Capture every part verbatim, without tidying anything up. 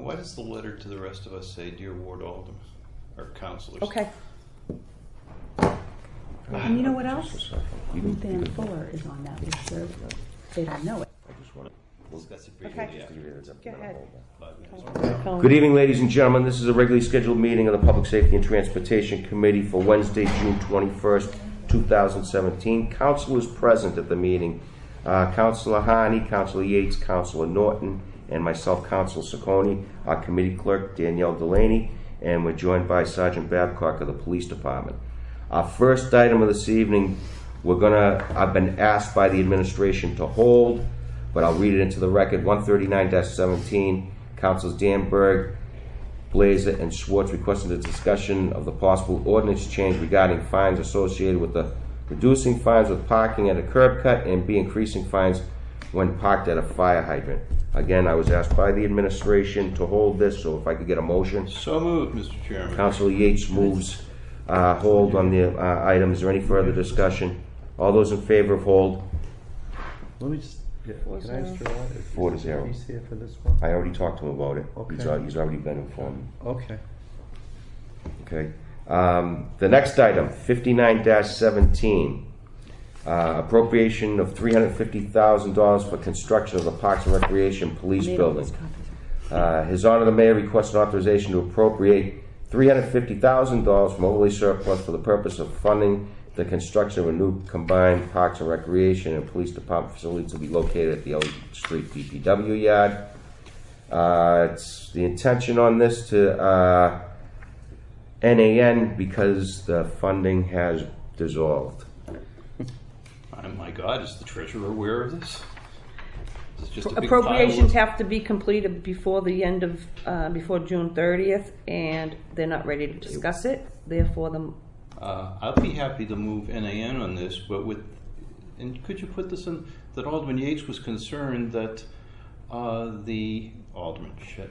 Why does the letter to the rest of us say, Dear Ward Alderman, or councilors? Okay. And you know what else? Just a second. You Ruth can- you Ann can- Fuller is on that list. They're- They don't know it. I just want to. Discuss it briefly. Okay. Yeah. Go ahead. Five minutes. Good evening, ladies and gentlemen. This is a regularly scheduled meeting of the Public Safety and Transportation Committee for Wednesday, June twenty-first, two thousand seventeen. Councilors present at the meeting. Uh, Councilor Harney, Councilor Yates, Councilor Norton, and myself, Councilor Ciccone, our committee clerk, Danielle Delaney, and we're joined by Sergeant Babcock of the Police Department. Our first item of this evening, we're gonna, I've been asked by the administration to hold, but I'll read it into the record. one thirty-nine dash seventeen, Councilors Danberg, Blazer, and Schwartz requested a discussion of the possible ordinance change regarding fines associated with the reducing fines with parking at a curb cut and B, increasing fines when parked at a fire hydrant. Again, I was asked by the administration to hold this, so if I could get a motion. So moved, Mister Chairman. Councilor Yates moves uh, hold on the uh, item. Is there any further discussion? All those in favor of hold? Let me just, yeah, can I ask you what? Four to zero. He's here for this one? I already talked to him about it. He's, Okay. al- he's already been informed. Okay. Okay. Um, the next item, fifty-nine dash seventeen, uh, appropriation of three hundred fifty thousand dollars for construction of the Parks and Recreation Police Made all Building. those copies. Uh, His Honor the Mayor requested authorization to appropriate three hundred fifty thousand dollars from overlay surplus for the purpose of funding the construction of a new combined Parks and Recreation and Police Department facility to be located at the Elliott Street D P W yard. Uh, it's the intention on this to uh, N A N because the funding has dissolved. Oh, my God, is the treasurer aware of this? Is this just a big Appropriations pile have to be completed before the end of, uh, before June thirtieth, and they're not ready to discuss it. Therefore, the of- Uh, I'll be happy to move N A N on this, but with, and could you put this in, that Alderman Yates was concerned that uh, the, Alderman, shit.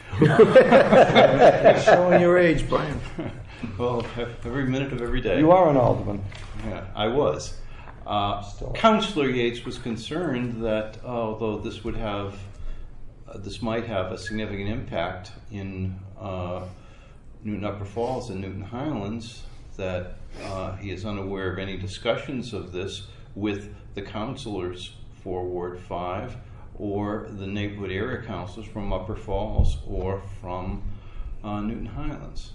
Showing your age, Brian. Well, every minute of every day. You are an alderman. Yeah, I was. Uh, Still. Councilor Yates was concerned that uh, although this would have, uh, this might have a significant impact in uh, Newton Upper Falls and Newton Highlands, that uh, he is unaware of any discussions of this with the councilors for Ward five or the neighborhood area councilors from Upper Falls or from uh, Newton Highlands.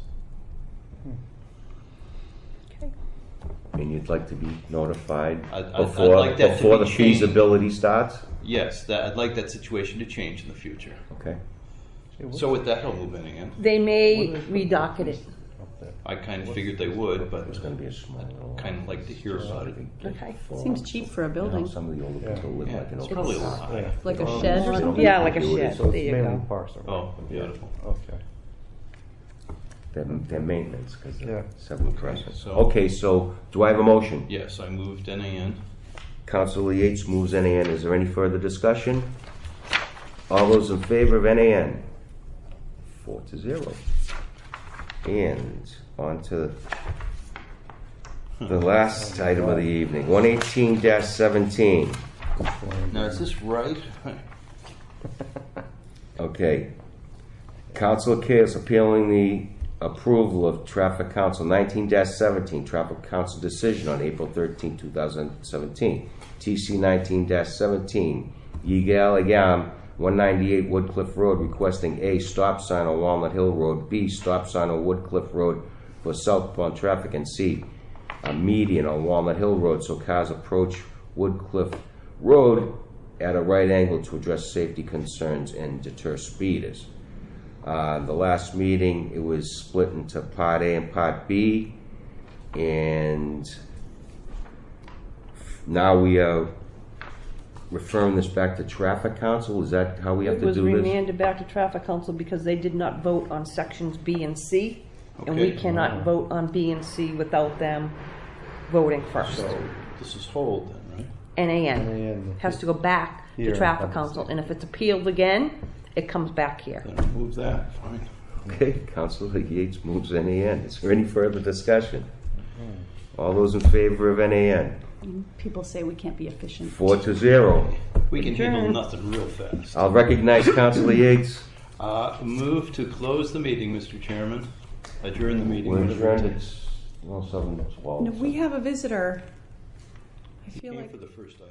okay. And you'd like to be notified I'd- I'd- I'd before, like that to before be the changed. feasibility starts? Yes, that, I'd like that situation to change in the future. Okay. So with that, I'll move in again. They may redocket it. I kind of figured they would, but It's going to be a small little. kind of like to hear about it. Okay. Seems cheap for a You know, building. some of the older people live Yeah, like an it's open probably a house. lot higher. Like a Oh, shed or so- something? Yeah, like a Do it. shed. So There it's you mainly go. parcel. Oh, beautiful. Okay. Their, their maintenance, because Yeah. they're several presses. so- Okay, so do I have a motion? Yes, I moved N A N. Councilor Yates moves N A N. Is there any further discussion? All those in favor of N A N? Four to zero. And on to the last item of the evening, one eighteen dash seventeen. Now, is this right? Okay. Council Chaos appealing the approval of Traffic Council nineteen dash seventeen, Traffic Council decision on April thirteenth, two thousand seventeen. T C nineteen dash seventeen, Yigal Agam, one ninety-eight Woodcliff Road, requesting A, stop sign on Walnut Hill Road, B, stop sign on Woodcliff Road for southbound traffic, and C, a median on Walnut Hill Road so cars approach Woodcliff Road at a right angle to address safety concerns and deter speeders. Uh, the last meeting, it was split into Part A and Part B, and now we are referring this back to Traffic Council. Is that how we have It to was do this? remanded back to Traffic Council because they did not vote on sections B and C, and we Okay. cannot vote on B and C without them voting first. So this is hold then, right? N A N And has to go back Here, to Traffic obviously. Council, and if it's appealed again, it comes back here. Then I'll move that, fine. Okay, Councilor Yates moves N A N. Is there any further discussion? All those in favor of N A N? People say we can't be efficient. Four to zero. We can handle Adjourn. nothing real fast. I'll recognize Councilor Yates. Uh, move to close the meeting, Mister Chairman. Adjourn the meeting. We're whatever adjourned, it takes. it's, well, seven twelve. No, we have a visitor. I feel Came like for the first item.